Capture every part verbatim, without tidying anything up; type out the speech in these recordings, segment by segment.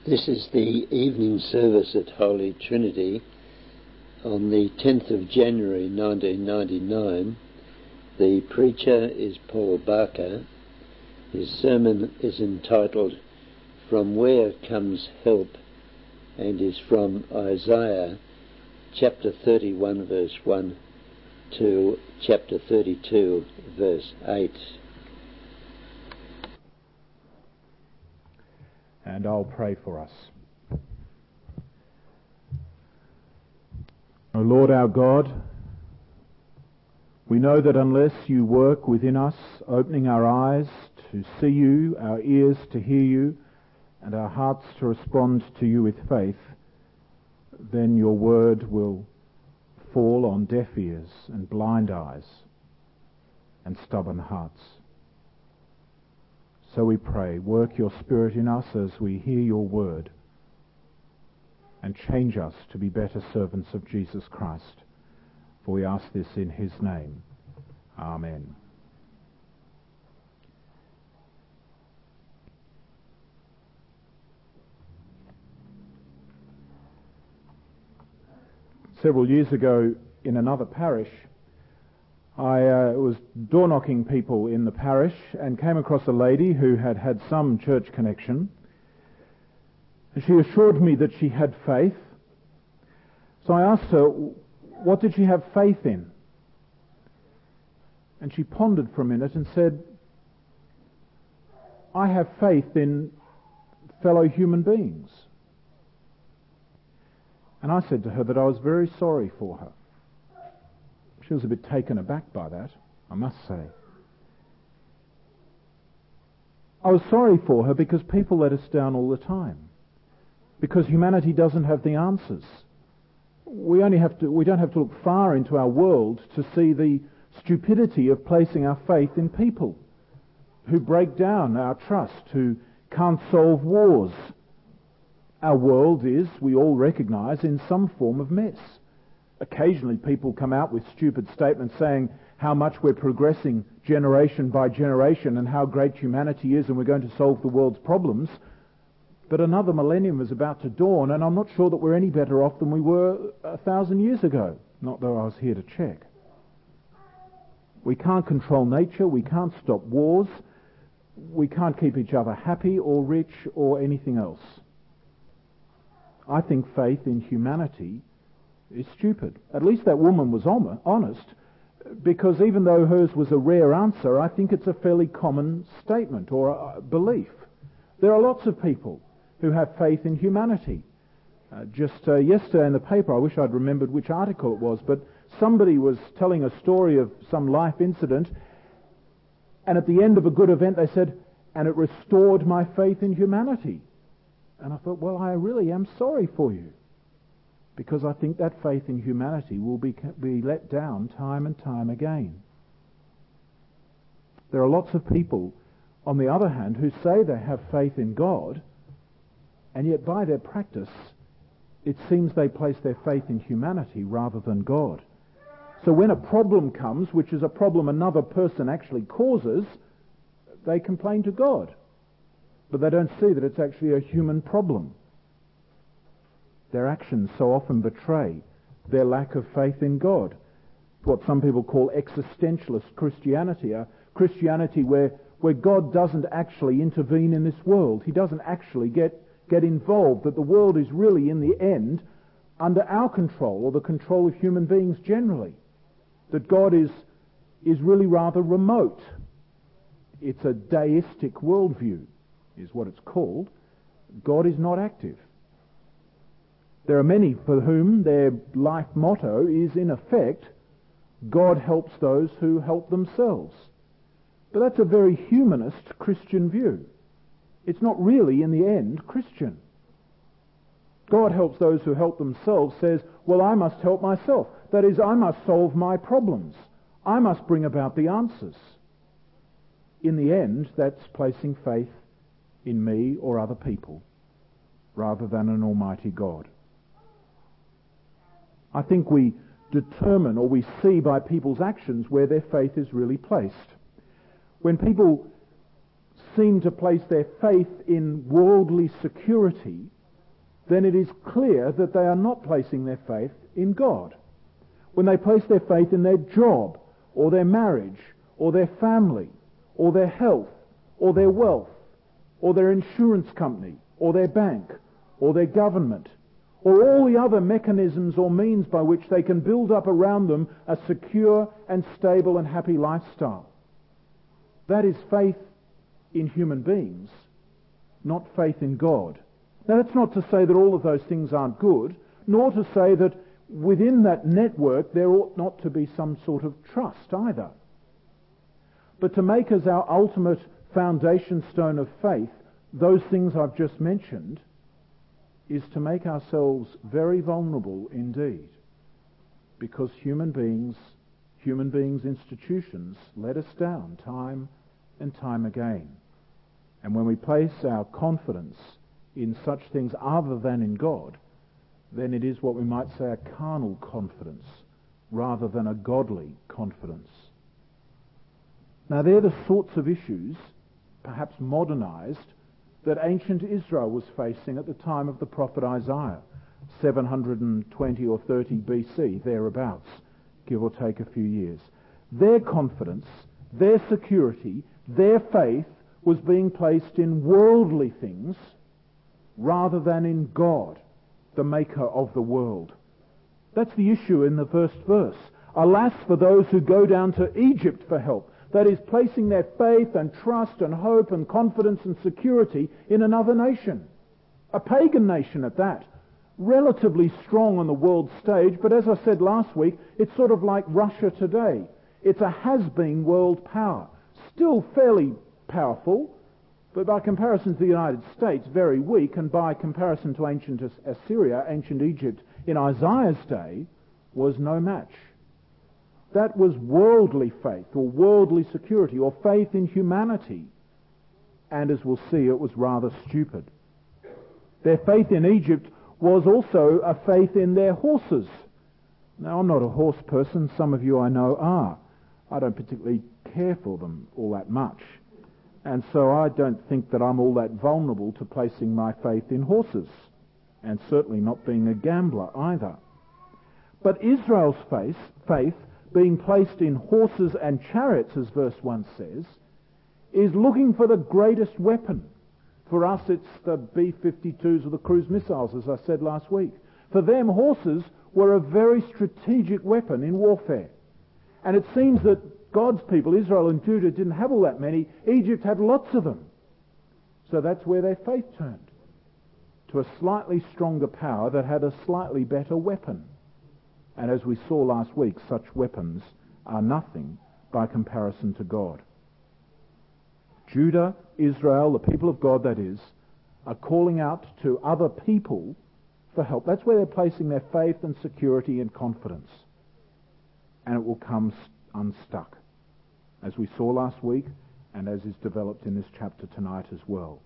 This is the evening service at Holy Trinity on the tenth of January nineteen ninety-nine. The preacher is Paul Barker. His sermon is entitled From Where Comes Help, and is from Isaiah chapter thirty-one verse one to chapter thirty-two verse eight. And I'll pray for us. O Lord our God, we know that unless you work within us, opening our eyes to see you, our ears to hear you, and our hearts to respond to you with faith, then your word will fall on deaf ears and blind eyes and stubborn hearts. So we pray, work your Spirit in us as we hear your word, and change us to be better servants of Jesus Christ. For we ask this in his name. Amen. Several years ago in another parish, I uh, was door-knocking people in the parish and came across a lady who had had some church connection. She assured me that she had faith. So I asked her, what did she have faith in? And she pondered for a minute and said, I have faith in fellow human beings. And I said to her that I was very sorry for her. She was a bit taken aback by that, I must say. I was sorry for her because people let us down all the time. Because humanity doesn't have the answers. We only have to, we don't have to look far into our world to see the stupidity of placing our faith in people who break down our trust, who can't solve wars. Our world is, we all recognise, in some form of mess. Occasionally people come out with stupid statements saying how much we're progressing generation by generation and how great humanity is and we're going to solve the world's problems. But another millennium is about to dawn, and I'm not sure that we're any better off than we were a thousand years ago. Not that I was here to check. We can't control nature, we can't stop wars, we can't keep each other happy or rich or anything else. I think faith in humanity is stupid. At least that woman was honest, because even though hers was a rare answer, I think it's a fairly common statement or a belief. There are lots of people who have faith in humanity. Uh, just uh, yesterday in the paper, I wish I'd remembered which article it was, but somebody was telling a story of some life incident, and at the end of a good event they said, and it restored my faith in humanity. And I thought, well, I really am sorry for you, because I think that faith in humanity will be, be let down time and time again. There are lots of people, on the other hand, who say they have faith in God, and yet by their practice, it seems they place their faith in humanity rather than God. So when a problem comes, which is a problem another person actually causes, they complain to God. But they don't see that it's actually a human problem. Their actions so often betray their lack of faith in God. What some people call existentialist Christianity, a Christianity where, where God doesn't actually intervene in this world. He doesn't actually get, get involved, that the world is really, in the end, under our control, or the control of human beings generally. That God is, is really rather remote. It's a deistic worldview, is what it's called. God is not active. There are many for whom their life motto is, in effect, God helps those who help themselves. But that's a very humanist Christian view. It's not really, in the end, Christian. God helps those who help themselves says, well, I must help myself. That is, I must solve my problems. I must bring about the answers. In the end, that's placing faith in me or other people, rather than an almighty God. I think we determine, or we see by people's actions, where their faith is really placed. When people seem to place their faith in worldly security, then it is clear that they are not placing their faith in God. When they place their faith in their job, or their marriage, or their family, or their health, or their wealth, or their insurance company, or their bank, or their government, or all the other mechanisms or means by which they can build up around them a secure and stable and happy lifestyle. That is faith in human beings, not faith in God. Now, that's not to say that all of those things aren't good, nor to say that within that network there ought not to be some sort of trust either. But to make as our ultimate foundation stone of faith those things I've just mentioned is to make ourselves very vulnerable indeed, because human beings, human beings' institutions let us down time and time again. And when we place our confidence in such things other than in God, then it is what we might say a carnal confidence rather than a godly confidence. Now, they're the sorts of issues, perhaps modernized, that ancient Israel was facing at the time of the prophet Isaiah, seven hundred twenty or thirty B C, thereabouts, give or take a few years. Their confidence, their security, their faith was being placed in worldly things rather than in God, the maker of the world. That's the issue in the first verse. Alas for those who go down to Egypt for help. That is, placing their faith and trust and hope and confidence and security in another nation. A pagan nation at that. Relatively strong on the world stage, but as I said last week, it's sort of like Russia today. It's a has-been world power. Still fairly powerful, but by comparison to the United States, very weak, and by comparison to ancient Assyria, ancient Egypt in Isaiah's day, was no match. That was worldly faith, or worldly security, or faith in humanity. And as we'll see, it was rather stupid. Their faith in Egypt was also a faith in their horses. Now, I'm not a horse person. Some of you I know are. I don't particularly care for them all that much. And so I don't think that I'm all that vulnerable to placing my faith in horses, and certainly not being a gambler either. But Israel's faith, faith being placed in horses and chariots, as verse one says, is looking for the greatest weapon. For us, it's the B fifty-twos or the cruise missiles, as I said last week. For them, horses were a very strategic weapon in warfare. And it seems that God's people, Israel and Judah, didn't have all that many. Egypt had lots of them. So that's where their faith turned, to a slightly stronger power that had a slightly better weapon. And as we saw last week, such weapons are nothing by comparison to God. Judah, Israel, the people of God that is, are calling out to other people for help. That's where they're placing their faith and security and confidence. And it will come unstuck, as we saw last week and as is developed in this chapter tonight as well.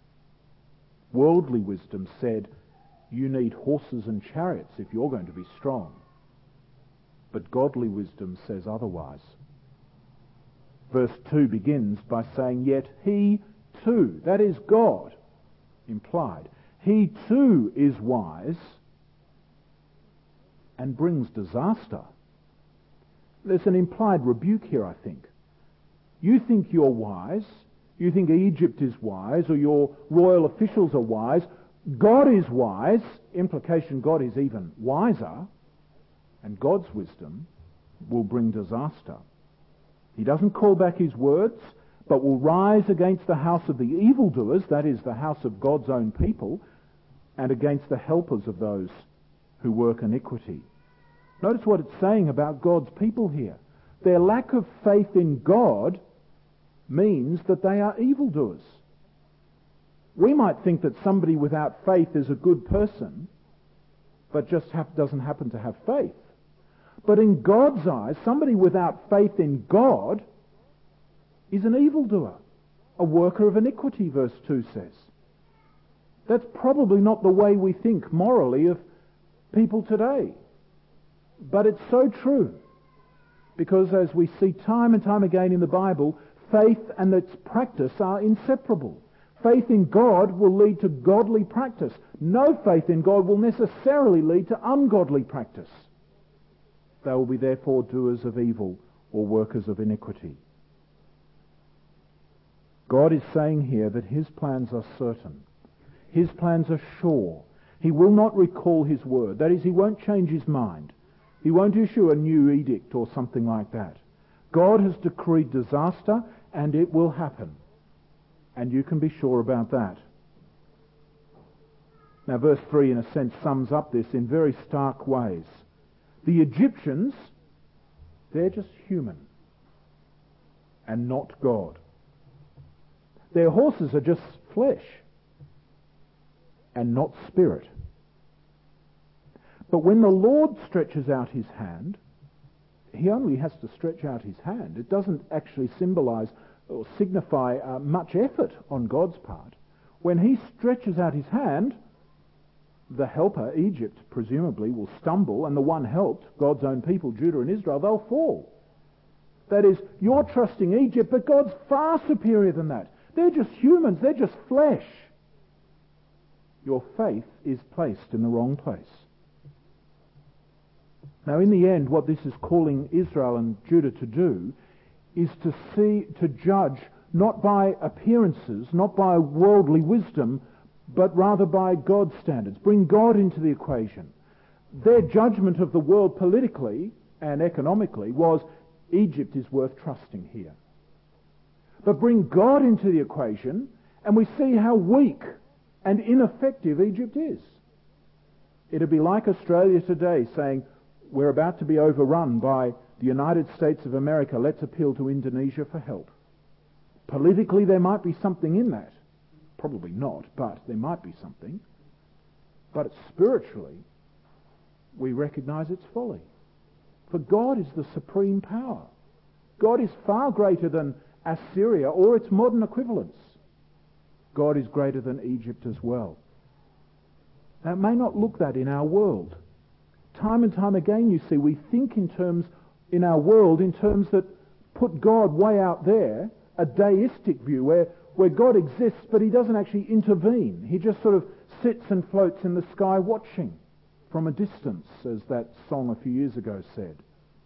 Worldly wisdom said, you need horses and chariots if you're going to be strong. But godly wisdom says otherwise. Verse two begins by saying, yet he too, that is God, implied, he too is wise and brings disaster. There's an implied rebuke here, I think. You think you're wise, you think Egypt is wise, or your royal officials are wise. God is wise, implication God is even wiser, and God's wisdom will bring disaster. He doesn't call back his words, but will rise against the house of the evildoers, that is, the house of God's own people, and against the helpers of those who work iniquity. Notice what it's saying about God's people here. Their lack of faith in God means that they are evildoers. We might think that somebody without faith is a good person, but just hap- doesn't happen to have faith. But in God's eyes, somebody without faith in God is an evildoer, a worker of iniquity, verse two says. That's probably not the way we think morally of people today. But it's so true. Because as we see time and time again in the Bible, faith and its practice are inseparable. Faith in God will lead to godly practice. No faith in God will necessarily lead to ungodly practice. They will be therefore doers of evil or workers of iniquity. God is saying here that his plans are certain. His plans are sure. He will not recall his word. That is, he won't change his mind. He won't issue a new edict or something like that. God has decreed disaster, and it will happen. And you can be sure about that. Now, verse three, in a sense, sums up this in very stark ways. The Egyptians, they're just human and not God. Their horses are just flesh and not spirit. But when the Lord stretches out his hand, he only has to stretch out his hand. It doesn't actually symbolize or signify uh, much effort on God's part. When he stretches out his hand, the helper, Egypt, presumably, will stumble, and the one helped, God's own people, Judah and Israel, they'll fall. That is, you're trusting Egypt, but God's far superior than that. They're just humans, they're just flesh. Your faith is placed in the wrong place. Now, in the end, what this is calling Israel and Judah to do is to see, to judge not by appearances, not by worldly wisdom, but rather by God's standards. Bring God into the equation. Their judgment of the world politically and economically was Egypt is worth trusting here. But bring God into the equation and we see how weak and ineffective Egypt is. It'd be like Australia today saying, we're about to be overrun by the United States of America, let's appeal to Indonesia for help. Politically, there might be something in that. Probably not, but there might be something. But spiritually, we recognize its folly. For God is the supreme power. God is far greater than Assyria or its modern equivalents. God is greater than Egypt as well. Now, it may not look that in our world. Time and time again, you see, we think in terms, in our world, in terms that put God way out there, a deistic view where, where God exists, but he doesn't actually intervene. He just sort of sits and floats in the sky watching from a distance, as that song a few years ago said.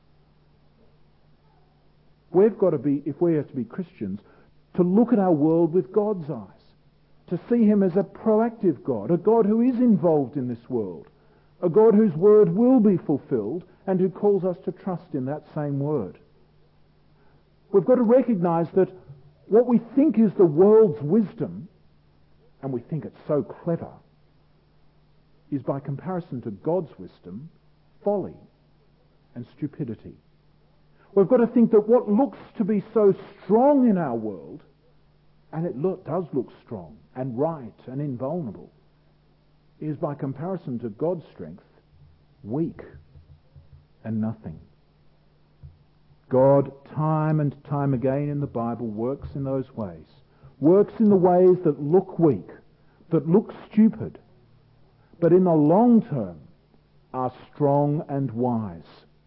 We've got to be, if we are to be Christians, to look at our world with God's eyes, to see him as a proactive God, a God who is involved in this world, a God whose word will be fulfilled and who calls us to trust in that same word. We've got to recognize that what we think is the world's wisdom, and we think it's so clever, is by comparison to God's wisdom, folly and stupidity. We've got to think that what looks to be so strong in our world, and it look, does look strong and right and invulnerable, is by comparison to God's strength, weak and nothing. God, time and time again in the Bible, works in those ways. Works in the ways that look weak, that look stupid, but in the long term are strong and wise.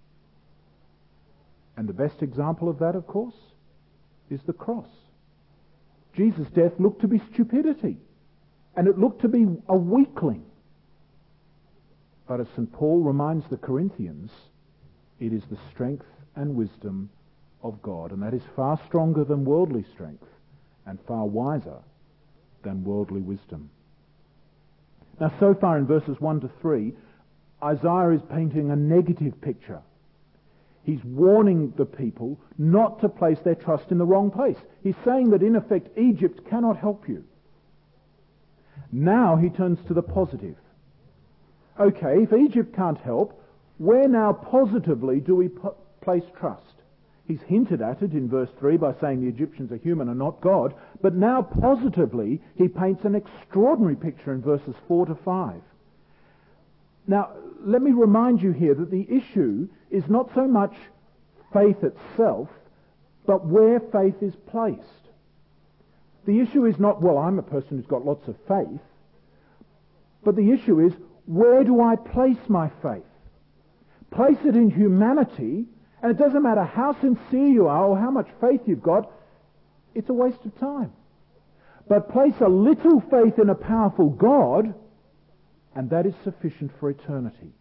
And the best example of that, of course, is the cross. Jesus' death looked to be stupidity, and it looked to be a weakling. But as Saint Paul reminds the Corinthians, it is the strength and wisdom of God, and that is far stronger than worldly strength and far wiser than worldly wisdom. Now, so far in verses one to three, Isaiah is painting a negative picture. He's warning the people not to place their trust in the wrong place. He's saying that, in effect, Egypt cannot help you. Now he turns to the positive. Okay, if Egypt can't help, where now positively do we p- place trust? He's hinted at it in verse three by saying the Egyptians are human and not God, but now positively he paints an extraordinary picture in verses four to five. Now, let me remind you here that the issue is not so much faith itself, but where faith is placed. The issue is not, well, I'm a person who's got lots of faith, but the issue is, where do I place my faith? Place it in humanity, and it doesn't matter how sincere you are or how much faith you've got, it's a waste of time. But place a little faith in a powerful God, and that is sufficient for eternity.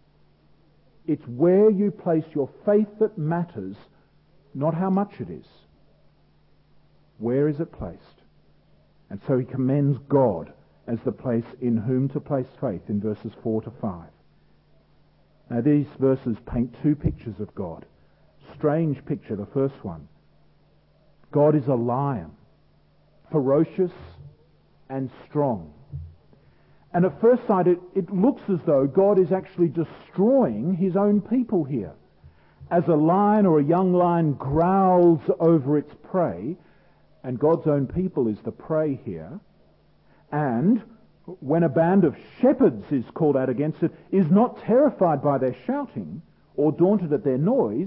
It's where you place your faith that matters, not how much it is. Where is it placed? And so he commends God as the place in whom to place faith in verses four to five. Now these verses paint two pictures of God. Strange picture, the first one. God is a lion, ferocious and strong. And at first sight it, it looks as though God is actually destroying his own people here. As a lion or a young lion growls over its prey, and God's own people is the prey here, and when a band of shepherds is called out against it, is not terrified by their shouting or daunted at their noise,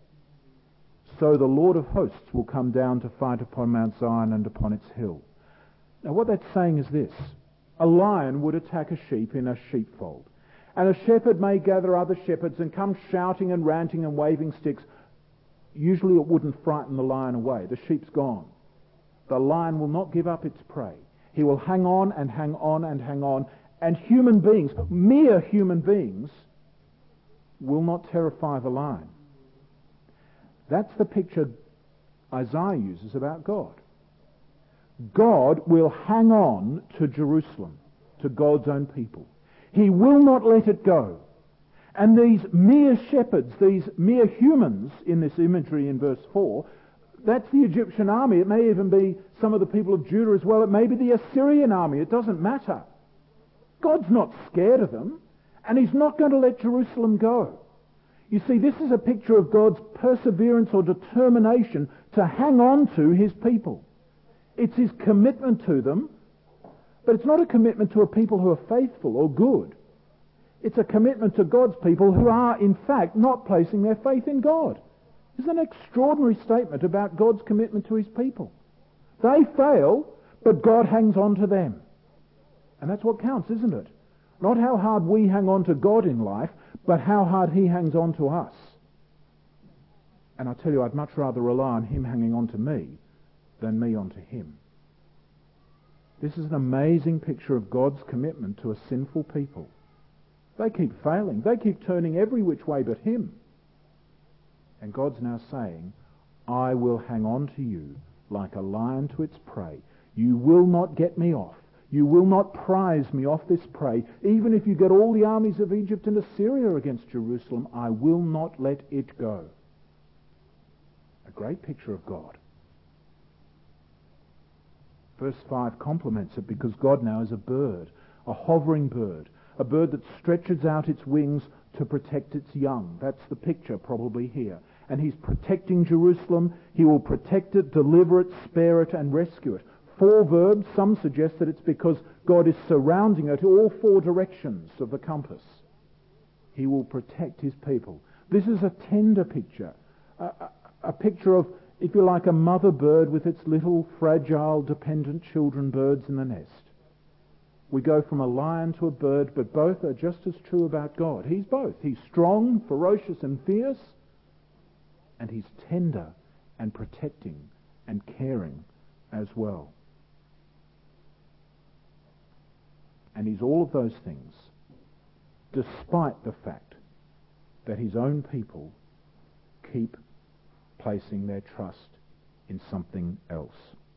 so the Lord of hosts will come down to fight upon Mount Zion and upon its hill. Now what that's saying is this. A lion would attack a sheep in a sheepfold, and a shepherd may gather other shepherds and come shouting and ranting and waving sticks. Usually it wouldn't frighten the lion away. The sheep's gone. The lion will not give up its prey. He will hang on and hang on and hang on, and human beings, mere human beings, will not terrify the lion. That's the picture Isaiah uses about God. God will hang on to Jerusalem, to God's own people. He will not let it go. And these mere shepherds, these mere humans in this imagery in verse four, that's the Egyptian army. It may even be some of the people of Judah as well. It may be the Assyrian army. It doesn't matter. God's not scared of them, and he's not going to let Jerusalem go. You see, this is a picture of God's perseverance or determination to hang on to his people. It's his commitment to them, but it's not a commitment to a people who are faithful or good. It's a commitment to God's people who are, in fact, not placing their faith in God. It's an extraordinary statement about God's commitment to his people. They fail, but God hangs on to them. And that's what counts, isn't it? Not how hard we hang on to God in life, but how hard he hangs on to us. And I tell you, I'd much rather rely on him hanging on to me than me onto him. This is an amazing picture of God's commitment to a sinful people. They keep failing. They keep turning every which way but him. And God's now saying, I will hang on to you like a lion to its prey. You will not get me off. You will not prize me off this prey. Even if you get all the armies of Egypt and Assyria against Jerusalem, I will not let it go. A great picture of God. Verse five complements it because God now is a bird, a hovering bird, a bird that stretches out its wings to protect its young. That's the picture probably here. And he's protecting Jerusalem. He will protect it, deliver it, spare it, and rescue it. Four verbs. Some suggest that it's because God is surrounding it all four directions of the compass. He will protect his people. This is a tender picture. A, a, a picture of, if you like, a mother bird with its little fragile, dependent children birds in the nest. We go from a lion to a bird, but both are just as true about God. He's both. He's strong, ferocious, and fierce, and he's tender and protecting and caring as well. And he's all of those things, despite the fact that his own people keep placing their trust in something else.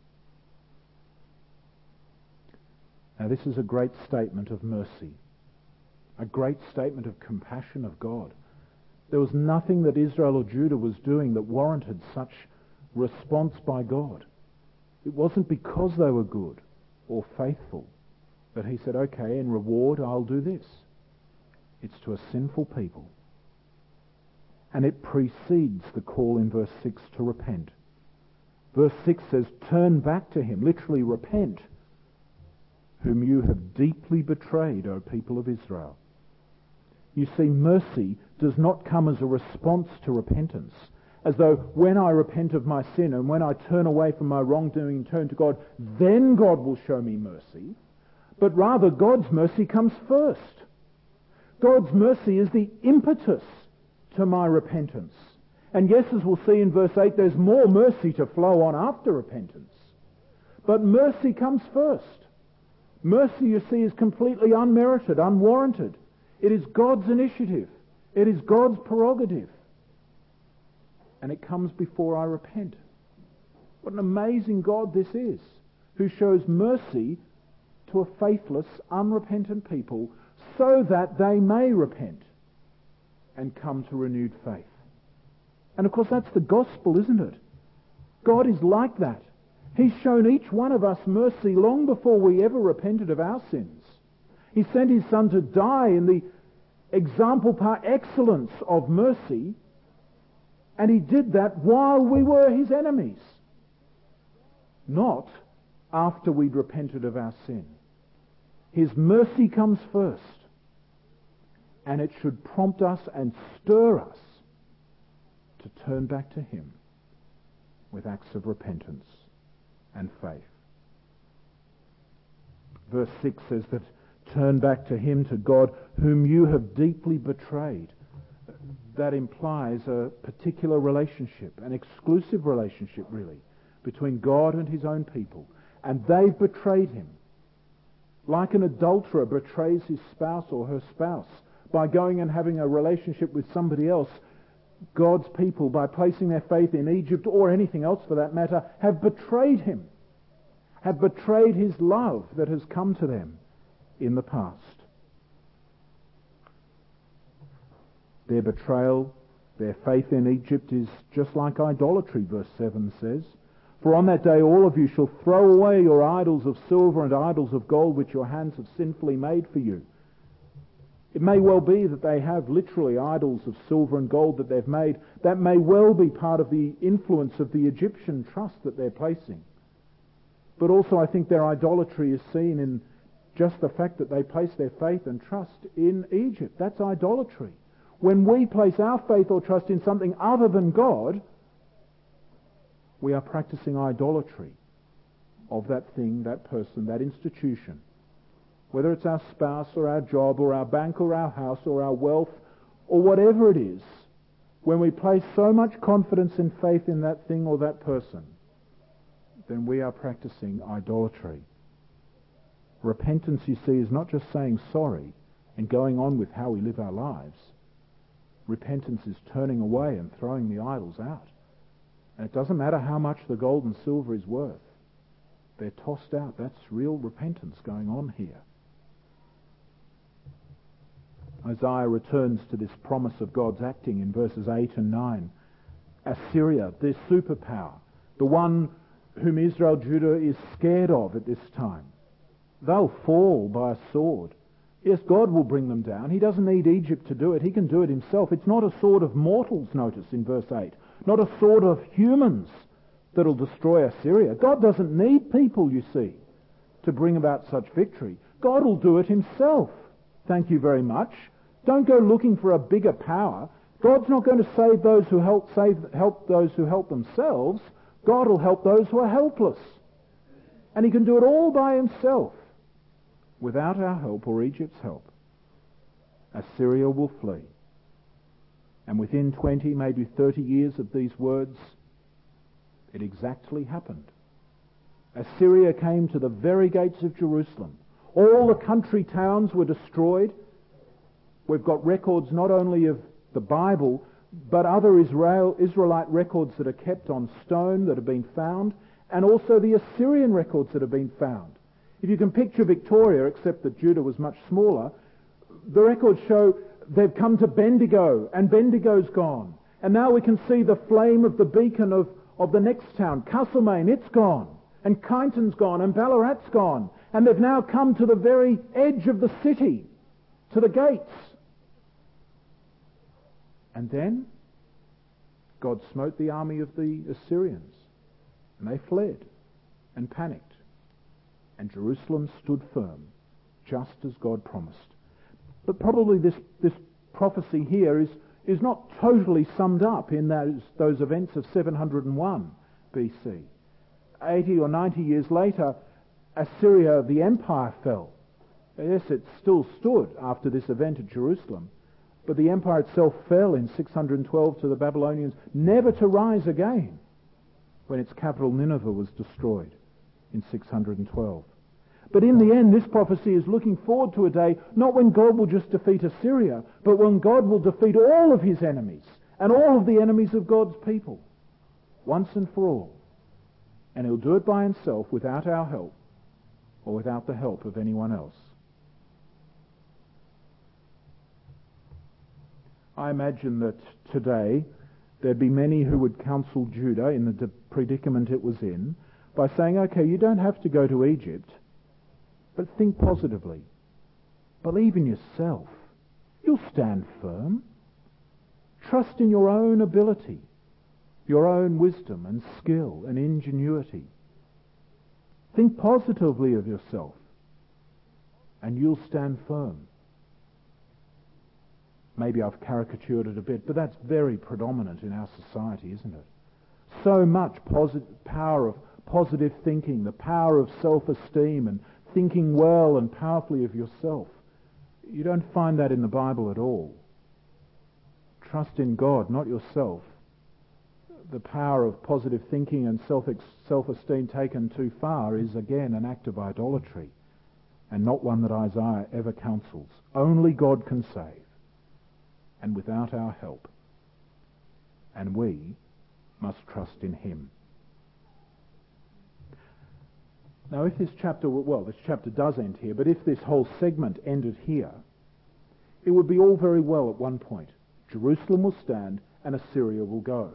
Now this is a great statement of mercy, a great statement of compassion of God. There was nothing that Israel or Judah was doing that warranted such response by God. It wasn't because they were good or faithful that he said, okay, in reward I'll do this. It's to a sinful people. And it precedes the call in verse six to repent. Verse six says, turn back to him, literally repent, whom you have deeply betrayed, O people of Israel. You see, mercy does not come as a response to repentance, as though when I repent of my sin and when I turn away from my wrongdoing and turn to God, then God will show me mercy. But rather, God's mercy comes first. God's mercy is the impetus to my repentance. And yes, as we'll see in verse eight, there's more mercy to flow on after repentance. But mercy comes first. Mercy, you see, is completely unmerited, unwarranted. It is God's initiative. It is God's prerogative. And it comes before I repent. What an amazing God this is, who shows mercy to a faithless, unrepentant people so that they may repent and come to renewed faith. And of course that's the gospel, isn't it? God is like that. He's shown each one of us mercy long before we ever repented of our sins. He sent his Son to die in the example par excellence of mercy, and he did that while we were his enemies, not after we'd repented of our sin. His mercy comes first, and it should prompt us and stir us to turn back to him with acts of repentance and faith. Verse six says that turn back to him, to God, whom you have deeply betrayed. That implies a particular relationship, an exclusive relationship really, between God and his own people. And they've betrayed him. Like an adulterer betrays his spouse or her spouse by going and having a relationship with somebody else, God's people, by placing their faith in Egypt or anything else for that matter, have betrayed him, have betrayed his love that has come to them in the past. Their betrayal, their faith in Egypt is just like idolatry, verse seven says. For on that day all of you shall throw away your idols of silver and idols of gold which your hands have sinfully made for you. It may well be that they have literally idols of silver and gold that they've made. That may well be part of the influence of the Egyptian trust that they're placing. But also I think their idolatry is seen in just the fact that they place their faith and trust in Egypt. That's idolatry. When we place our faith or trust in something other than God, we are practicing idolatry of that thing, that person, that institution. Whether it's our spouse or our job or our bank or our house or our wealth or whatever it is, when we place so much confidence and faith in that thing or that person, then we are practicing idolatry. Repentance, you see, is not just saying sorry and going on with how we live our lives. Repentance is turning away and throwing the idols out. And it doesn't matter how much the gold and silver is worth. They're tossed out. That's real repentance going on here. Isaiah returns to this promise of God's acting in verses eight and nine. Assyria, their superpower, the one whom Israel, Judah is scared of at this time. They'll fall by a sword. Yes, God will bring them down. He doesn't need Egypt to do it. He can do it himself. It's not a sword of mortals, notice in verse eight. Not a sword of humans that'll destroy Assyria. God doesn't need people, you see, to bring about such victory. God will do it himself. Thank you very much. Don't go looking for a bigger power. God's not going to save those who help save help those who help themselves. God will help those who are helpless. And he can do it all by himself, without our help or Egypt's help. Assyria will flee. And within twenty, maybe thirty years of these words, it exactly happened. Assyria came to the very gates of Jerusalem. All the country towns were destroyed. We've got records not only of the Bible, but other Israel, Israelite records that are kept on stone that have been found, and also the Assyrian records that have been found. If you can picture Victoria, except that Judah was much smaller, the records show they've come to Bendigo, and Bendigo's gone. And now we can see the flame of the beacon of, of the next town, Castlemaine, it's gone. And Kyneton's gone, and Ballarat's gone. And they've now come to the very edge of the city, to the gates. And then God smote the army of the Assyrians, and they fled and panicked. And Jerusalem stood firm, just as God promised. But probably this, this prophecy here is, is not totally summed up in those, those events of seven hundred one B C. eighty or ninety years later, Assyria, the empire, fell. Yes, it still stood after this event at Jerusalem, But the empire itself fell in six hundred twelve to the Babylonians, never to rise again when its capital Nineveh was destroyed in six hundred twelve. But in the end, this prophecy is looking forward to a day, not when God will just defeat Assyria, but when God will defeat all of his enemies and all of the enemies of God's people, once and for all. And he'll do it by himself without our help or without the help of anyone else. I imagine that today there'd be many who would counsel Judah in the predicament it was in by saying, okay, you don't have to go to Egypt, but think positively. Believe in yourself. You'll stand firm. Trust in your own ability, your own wisdom and skill and ingenuity. Think positively of yourself, and you'll stand firm. Maybe I've caricatured it a bit, but that's very predominant in our society, isn't it? So much posit- power of positive thinking, the power of self-esteem and thinking well and powerfully of yourself. You don't find that in the Bible at all. Trust in God, not yourself. The power of positive thinking and self self-esteem taken too far is again an act of idolatry, and not one that Isaiah ever counsels. Only God can save, and without our help. And we must trust in him. Now if this chapter, well, this chapter does end here, but if this whole segment ended here, it would be all very well at one point. Jerusalem will stand and Assyria will go.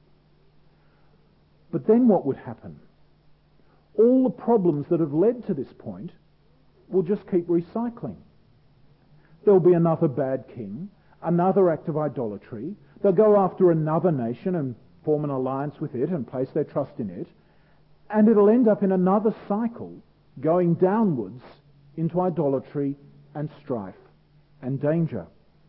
But then what would happen? All the problems that have led to this point will just keep recycling. There'll be another bad king, another act of idolatry. They'll go after another nation and form an alliance with it and place their trust in it. And it'll end up in another cycle going downwards into idolatry and strife and danger.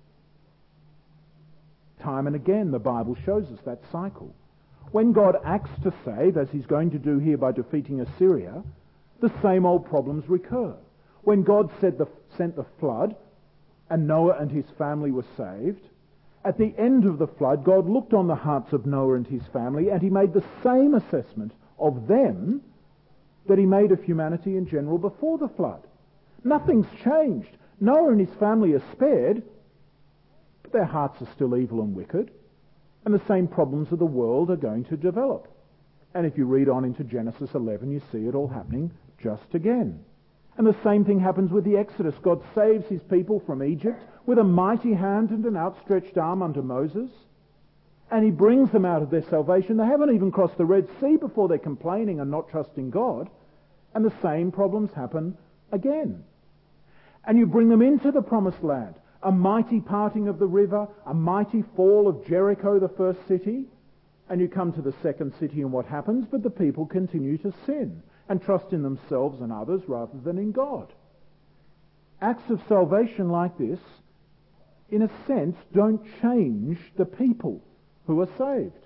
Time and again the Bible shows us that cycle. When God acts to save, as he's going to do here by defeating Assyria, the same old problems recur. When God said the, sent the flood, and Noah and his family were saved, at the end of the flood, God looked on the hearts of Noah and his family, and he made the same assessment of them that he made of humanity in general before the flood. Nothing's changed. Noah and his family are spared, but their hearts are still evil and wicked, and the same problems of the world are going to develop. And if you read on into Genesis eleven, you see it all happening just again. And the same thing happens with the Exodus. God saves his people from Egypt with a mighty hand and an outstretched arm under Moses. And he brings them out of their salvation. They haven't even crossed the Red Sea before they're complaining and not trusting God. And the same problems happen again. And you bring them into the promised land. A mighty parting of the river, a mighty fall of Jericho, the first city. And you come to the second city and what happens? But the people continue to sin and trust in themselves and others rather than in God. Acts of salvation like this, in a sense, don't change the people who are saved.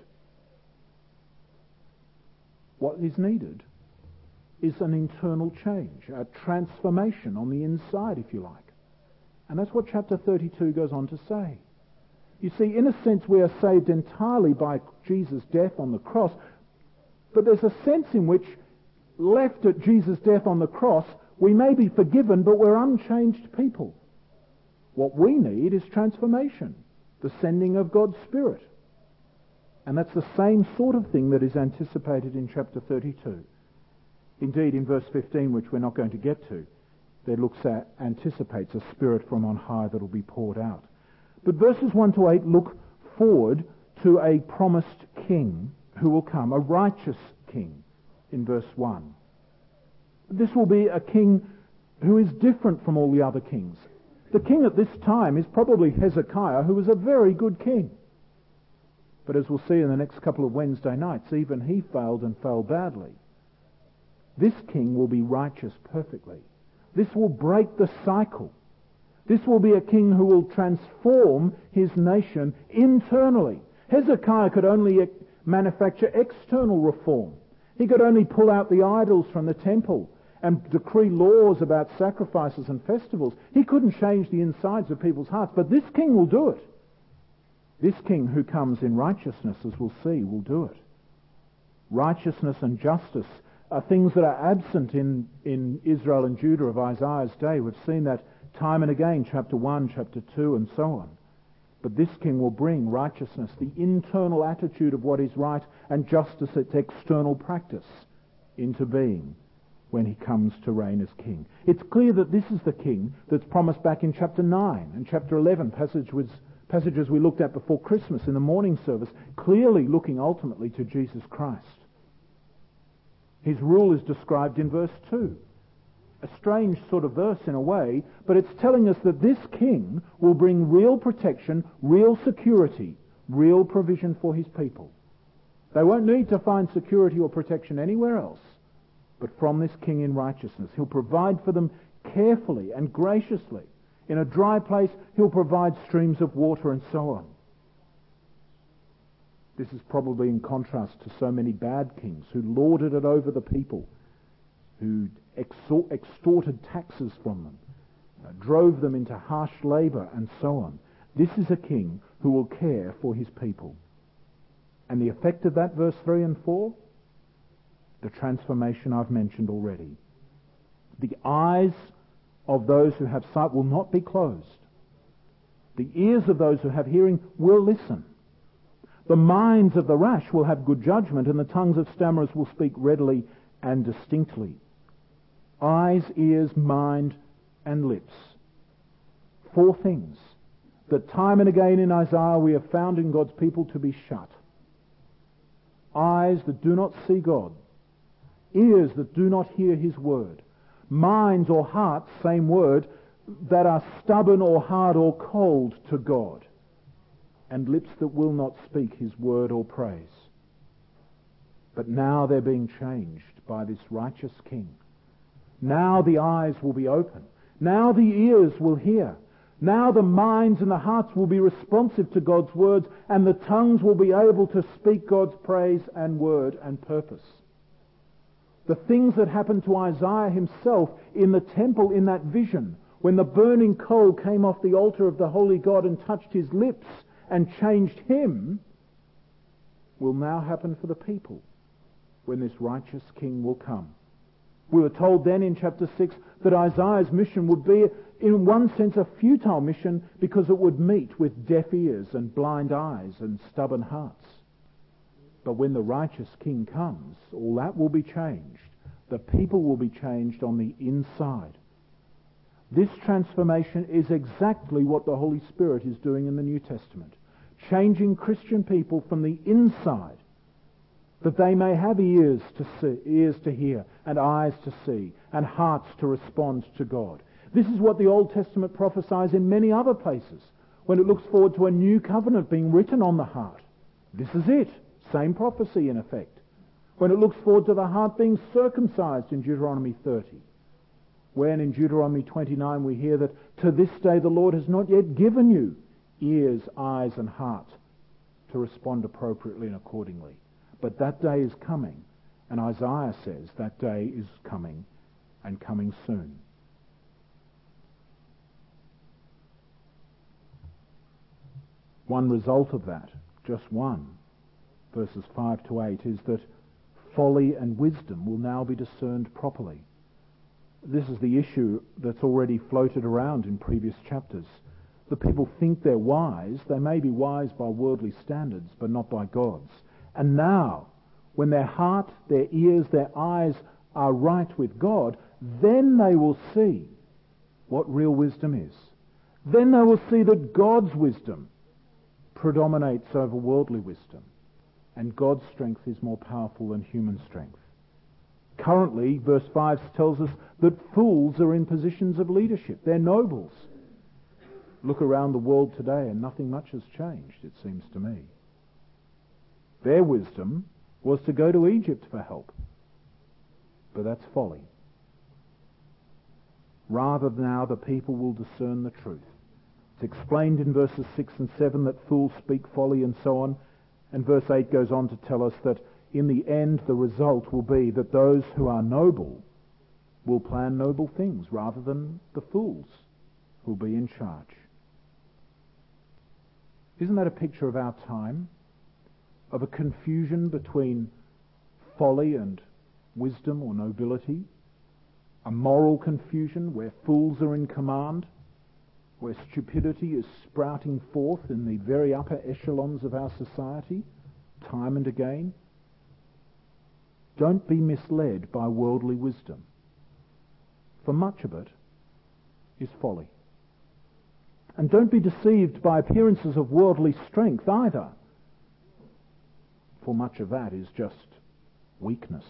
What is needed is an internal change, a transformation on the inside, if you like. And that's what chapter thirty-two goes on to say. You see, in a sense, we are saved entirely by Jesus' death on the cross, but there's a sense in which, left at Jesus' death on the cross, we may be forgiven, but we're unchanged people. What we need is transformation, the sending of God's Spirit. And that's the same sort of thing that is anticipated in chapter thirty-two. Indeed, in verse fifteen, which we're not going to get to, there looks at, anticipates a Spirit from on high that will be poured out. But verses one to eight look forward to a promised king who will come, a righteous king, in verse one. This will be a king who is different from all the other kings. The king at this time is probably Hezekiah, who was a very good king. But as we'll see in the next couple of Wednesday nights, even he failed and fell badly. This king will be righteous perfectly. This will break the cycle. This will be a king who will transform his nation internally. Hezekiah could only manufacture external reform. He could only pull out the idols from the temple and decree laws about sacrifices and festivals. He couldn't change the insides of people's hearts, but this king will do it. This king who comes in righteousness, as we'll see, will do it. Righteousness and justice are things that are absent in, in Israel and Judah of Isaiah's day. We've seen that time and again, chapter one, chapter two, and so on. But this king will bring righteousness, the internal attitude of what is right, and justice, its external practice, into being when he comes to reign as king. It's clear that this is the king that's promised back in chapter nine and chapter eleven, passage was, passages we looked at before Christmas in the morning service, clearly looking ultimately to Jesus Christ. His rule is described in verse two. A strange sort of verse in a way, but it's telling us that this king will bring real protection, real security, real provision for his people. They won't need to find security or protection anywhere else, but from this king in righteousness. He'll provide for them carefully and graciously. In a dry place, he'll provide streams of water and so on. This is probably in contrast to so many bad kings who lorded it over the people, who extorted taxes from them, uh, drove them into harsh labour and so on. This is a king who will care for his people. And the effect of that, verse three and four, the transformation I've mentioned already. The eyes of those who have sight will not be closed. The ears of those who have hearing will listen. The minds of the rash will have good judgment, and the tongues of stammerers will speak readily and distinctly. Eyes, ears, mind, and lips. Four things that time and again in Isaiah we have found in God's people to be shut. Eyes that do not see God. Ears that do not hear his word. Minds or hearts, same word, that are stubborn or hard or cold to God. And lips that will not speak his word or praise. But now they're being changed by this righteous king. Now the eyes will be open. Now the ears will hear. Now the minds and the hearts will be responsive to God's words, and the tongues will be able to speak God's praise and word and purpose. The things that happened to Isaiah himself in the temple in that vision, when the burning coal came off the altar of the holy God and touched his lips and changed him, will now happen for the people when this righteous king will come. We were told then in chapter six that Isaiah's mission would be, in one sense, a futile mission because it would meet with deaf ears and blind eyes and stubborn hearts. But when the righteous king comes, all that will be changed. The people will be changed on the inside. This transformation is exactly what the Holy Spirit is doing in the New Testament, changing Christian people from the inside, that they may have ears to see, ears to hear, and eyes to see, and hearts to respond to God. This is what the Old Testament prophesies in many other places, when it looks forward to a new covenant being written on the heart. This is it. Same prophecy in effect. When it looks forward to the heart being circumcised in Deuteronomy thirty. When in Deuteronomy twenty-nine we hear that to this day the Lord has not yet given you ears, eyes, and heart to respond appropriately and accordingly. But that day is coming, and Isaiah says that day is coming, and coming soon. One result of that, just one, verses five to eight, is that folly and wisdom will now be discerned properly. This is the issue that's already floated around in previous chapters. The people think they're wise. They may be wise by worldly standards, but not by God's. And now, when their heart, their ears, their eyes are right with God, then they will see what real wisdom is. Then they will see that God's wisdom predominates over worldly wisdom, and God's strength is more powerful than human strength. Currently, verse five tells us that fools are in positions of leadership. They're nobles. Look around the world today and nothing much has changed, it seems to me. Their wisdom was to go to Egypt for help. But that's folly. Rather now the people will discern the truth. It's explained in verses six and seven that fools speak folly and so on. And verse eight goes on to tell us that in the end the result will be that those who are noble will plan noble things rather than the fools who'll be in charge. Isn't that a picture of our time? Of a confusion between folly and wisdom or nobility? A moral confusion where fools are in command? Where stupidity is sprouting forth in the very upper echelons of our society, time and again? Don't be misled by worldly wisdom, for much of it is folly. And don't be deceived by appearances of worldly strength either, for much of that is just weakness.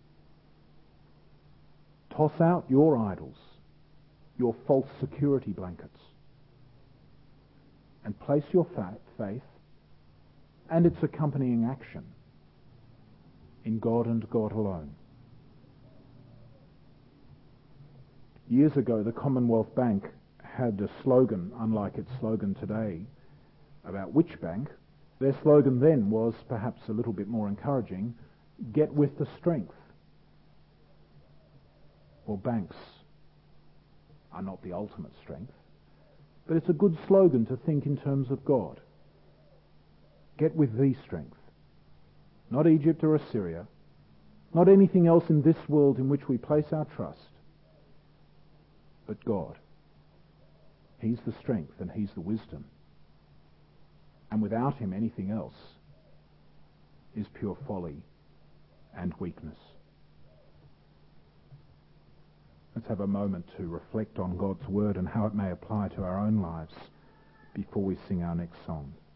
Toss out your idols, your false security blankets, and place your faith and its accompanying action in God and God alone. Years ago, the Commonwealth Bank had a slogan, unlike its slogan today, about which bank. Their slogan then was perhaps a little bit more encouraging: get with the strength. Well, banks are not the ultimate strength, but it's a good slogan to think in terms of God. Get with the strength. Not Egypt or Assyria, not anything else in this world in which we place our trust, but God. He's the strength and He's the wisdom. And without Him, anything else is pure folly and weakness. Let's have a moment to reflect on God's Word and how it may apply to our own lives before we sing our next song.